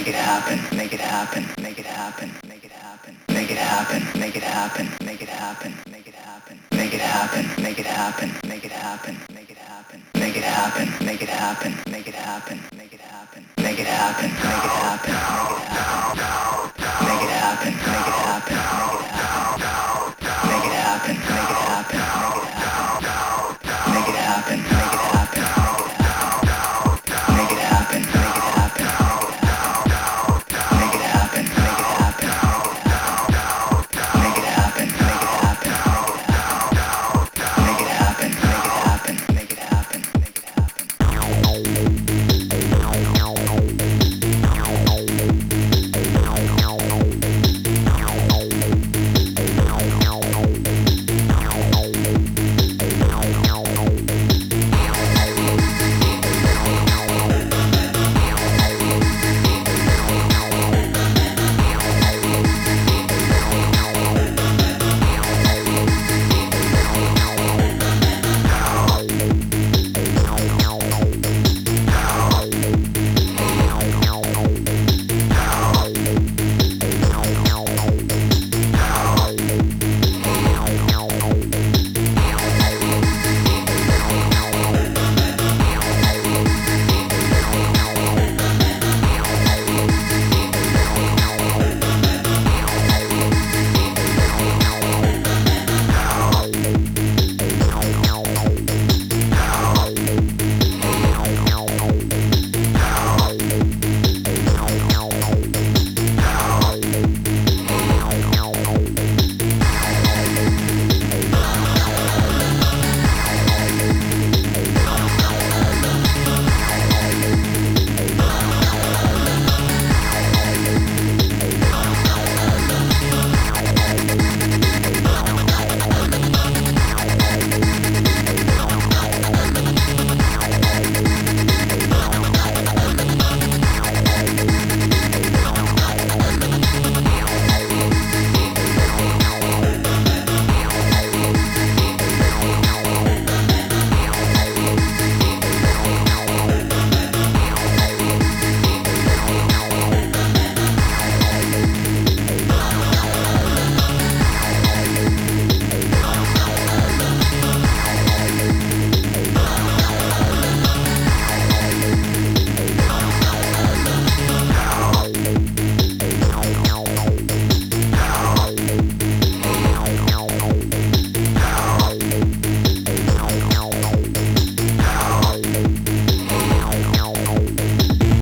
make it happen, make it happen, make it happen, make it happen, make it happen, make it happen, make it happen, make it happen, make it happen, make it happen, make it happen, make it happen, make it happen, make it happen, make it happen, make it happen, make it happen, make it happen, make it happen.